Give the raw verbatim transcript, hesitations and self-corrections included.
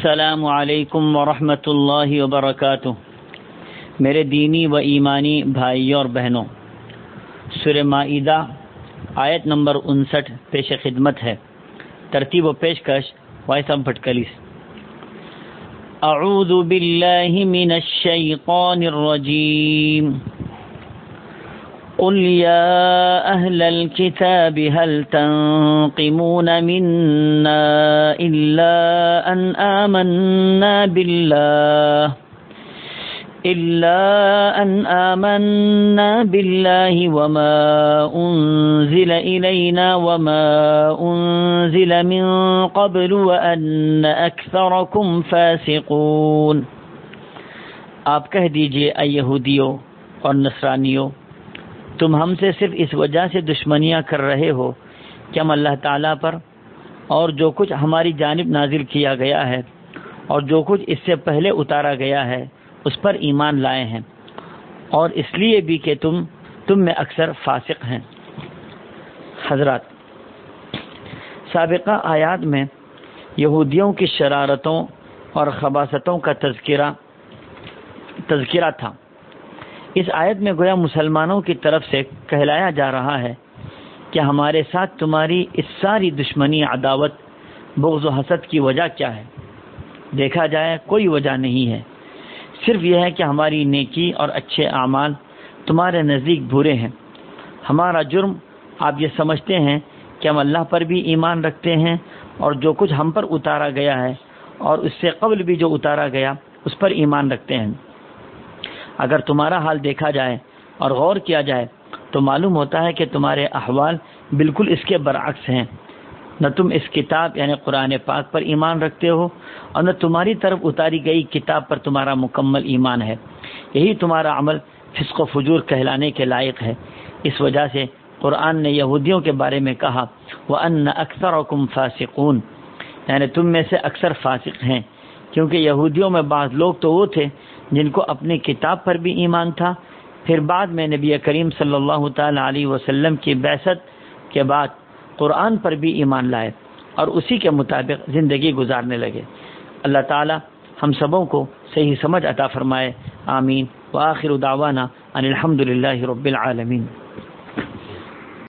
السلام علیکم ورحمۃ اللہ وبرکاتہ۔ میرے دینی و ایمانی بھائیوں اور بہنوں، سورہ مائدہ آیت نمبر انسٹھ پیش خدمت ہے۔ ترتیب و پیشکش وائسم پھٹکلیس۔ اعوذ باللہ من الشیطان الرجیم۔ قل يا أهل الكتاب هل تنقمون منا إلا أن آمنا بالله إلا أن آمنا بالله وما أنزل إلينا وما أنزل من قبل وأن أكثركم فاسقون۔ آپ کہہ دیجئے اے یہودیوں اور نصرانیوں، تم ہم سے صرف اس وجہ سے دشمنیاں کر رہے ہو کہ ہم اللہ تعالیٰ پر اور جو کچھ ہماری جانب نازل کیا گیا ہے اور جو کچھ اس سے پہلے اتارا گیا ہے اس پر ایمان لائے ہیں، اور اس لیے بھی کہ تم تم میں اکثر فاسق ہیں۔ حضرات، سابقہ آیات میں یہودیوں کی شرارتوں اور خباثتوں کا تذکرہ تذکرہ تھا۔ اس آیت میں گویا مسلمانوں کی طرف سے کہلایا جا رہا ہے کہ ہمارے ساتھ تمہاری اس ساری دشمنی، عداوت، بغض و حسد کی وجہ کیا ہے؟ دیکھا جائے کوئی وجہ نہیں ہے، صرف یہ ہے کہ ہماری نیکی اور اچھے اعمال تمہارے نزدیک برے ہیں۔ ہمارا جرم آپ یہ سمجھتے ہیں کہ ہم اللہ پر بھی ایمان رکھتے ہیں اور جو کچھ ہم پر اتارا گیا ہے اور اس سے قبل بھی جو اتارا گیا اس پر ایمان رکھتے ہیں۔ اگر تمہارا حال دیکھا جائے اور غور کیا جائے تو معلوم ہوتا ہے کہ تمہارے احوال بالکل اس کے برعکس ہیں۔ نہ تم اس کتاب یعنی قرآن پاک پر ایمان رکھتے ہو اور نہ تمہاری طرف اتاری گئی کتاب پر تمہارا مکمل ایمان ہے۔ یہی تمہارا عمل فسق و فجور کہلانے کے لائق ہے۔ اس وجہ سے قرآن نے یہودیوں کے بارے میں کہا وَأَنَّ أَكْثَرَكُمْ فَاسِقُونَ، یعنی تم میں سے اکثر فاسق ہیں، کیونکہ یہودیوں میں بعض لوگ تو وہ تھے جن کو اپنی کتاب پر بھی ایمان تھا، پھر بعد میں نبی کریم صلی اللہ تعالی علیہ وسلم کی بعثت کے بعد قرآن پر بھی ایمان لائے اور اسی کے مطابق زندگی گزارنے لگے۔ اللہ تعالی ہم سبوں کو صحیح سمجھ عطا فرمائے، آمین۔ وآخر دعوانا ان الحمد للہ رب العالمین۔